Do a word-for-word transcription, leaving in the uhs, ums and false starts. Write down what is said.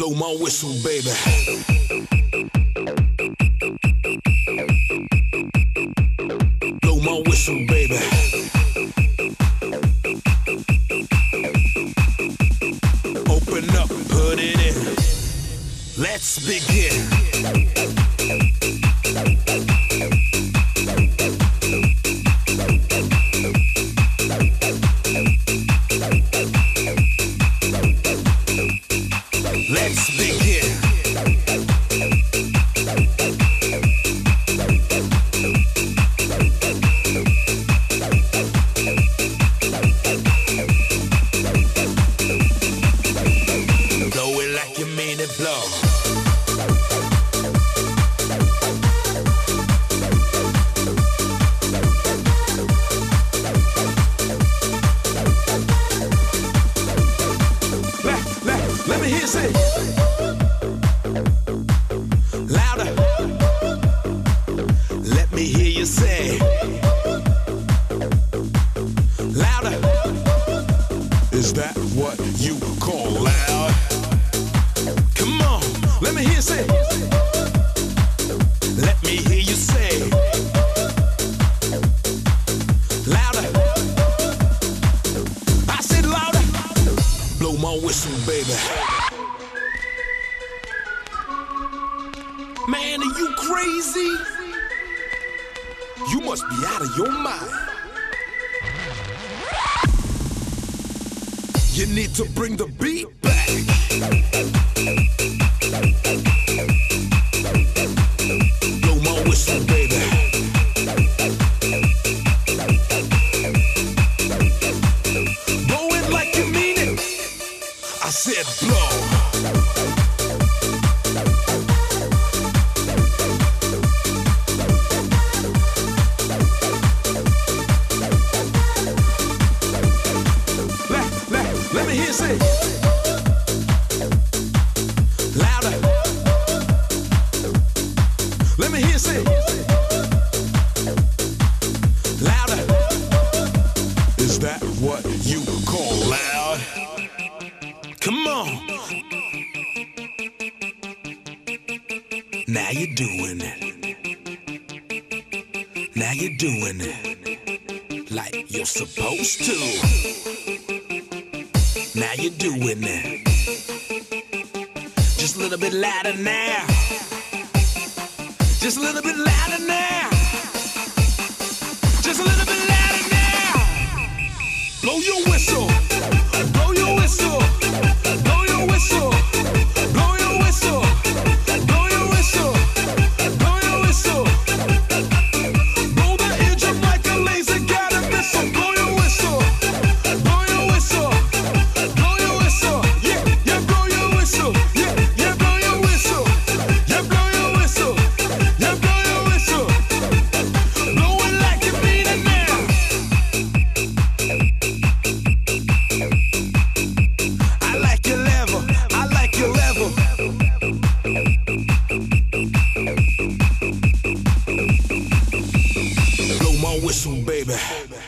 Blow my whistle, baby. Blow my whistle, baby. Open up, put it in. Let's begin. Let's begin. Blow it like you mean it, blow. Let, let, let me hear you say. Louder. Let me hear you say. Louder. Is that what you call loud? Come on, let me hear you say. Let me hear you say. Louder. I said louder. Blow my whistle, baby. Man, are you crazy? You must be out of your mind. You need to bring the beat back. Blow my whistle, baby. Blow it like you mean it. I said blow. Let me hear you say. Louder. Let me hear you say. Louder. Is that what you call loud? Come on. Now you're doing it. Now you're doing it like you're supposed to. Now you're doing it. Just a little bit louder now. Just a little bit louder now. Just a little bit louder now. Blow your whistle. Blow your whistle. Blow your whistle. Blow your whistle. Blow your whistle. Blow your whistle. Blow the eardrum like a laser got a missile. Blow your whistle. Blow your whistle. Blow your whistle. Yeah, yeah, blow your whistle. Yeah, yeah, blow your whistle. Yeah, blow your whistle. Yeah, blow your whistle. Blow it like you mean it now. I like your level. I like your level. Blow my whistle, baby.